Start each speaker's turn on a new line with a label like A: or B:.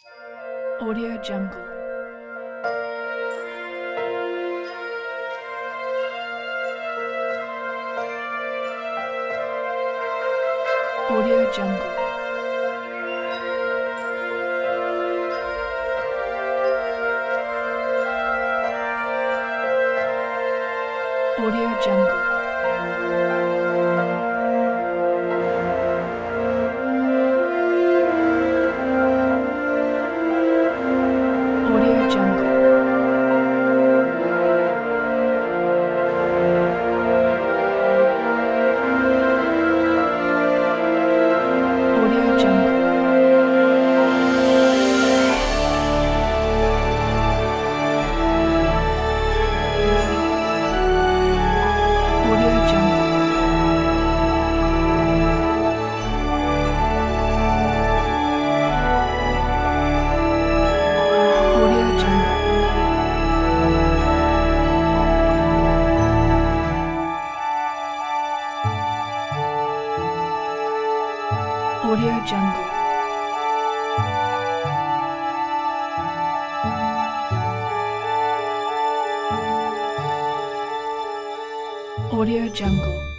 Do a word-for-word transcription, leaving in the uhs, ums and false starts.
A: Audio Jungle. Audio Jungle. Audio Jungle. Audio Jungle. Audio Jungle. Audio Jungle. Audio Jungle. Audio Jungle. Audio Jungle.